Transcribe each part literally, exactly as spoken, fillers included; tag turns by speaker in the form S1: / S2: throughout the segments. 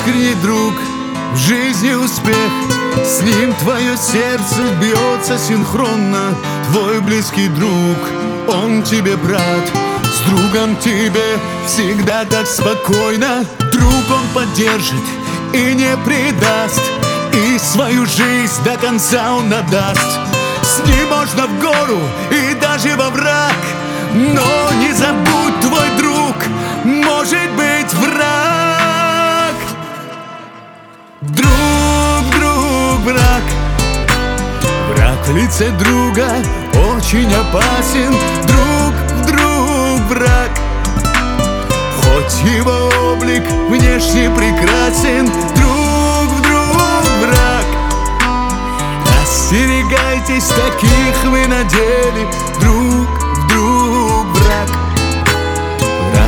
S1: искренний друг, в жизни успех. С ним твое сердце бьется синхронно. Твой близкий друг, он тебе брат. С другом тебе всегда так спокойно. Друг он поддержит и не предаст, и свою жизнь до конца он отдаст. С ним можно в гору и даже во враг, но не забудь, твой друг может быть враг. Друг, друг, враг. Враг в лице друга очень опасен. Друг, друг, враг. Хоть его облик внешне прекрасен, друг в друг враг. Остерегайтесь, таких вы на деле. Друг в друг враг. Враг.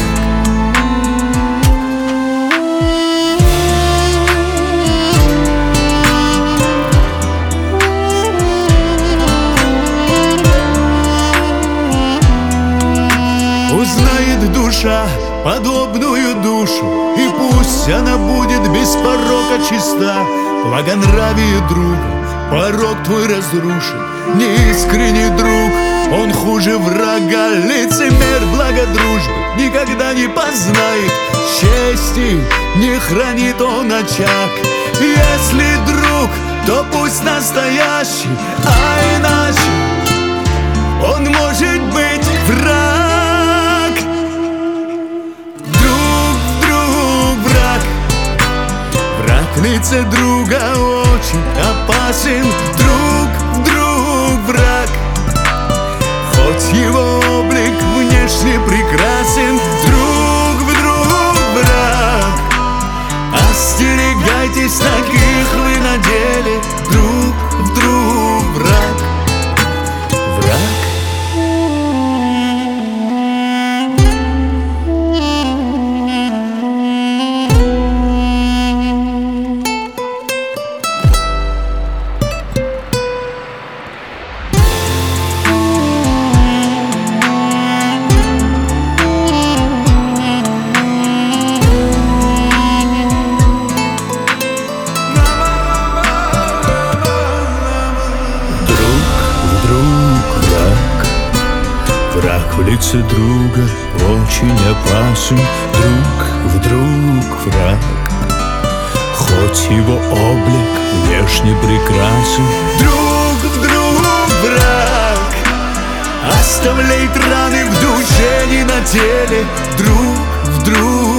S1: Узнает душа подобную душу, и пусть она будет без порока чиста. Благонравие друга порок твой разрушит. Неискренний друг, он хуже врага. Лицемер благо дружбы никогда не познает. Чести не хранит он очаг. Если друг, то пусть настоящий, а иначе он может быть враг. В лице друга очень опасен. Друг, друг, враг. Хоть его облик внешне прекрасен, друг в друг враг. Остерегайтесь, таких вы на деле. Друг в друг враг. Враг.
S2: Враг в лице друга очень опасен. Друг в друг враг. Хоть его облик внешне прекрасен,
S1: Друг в друг враг. Оставляет раны в душе, не на теле. Друг в друг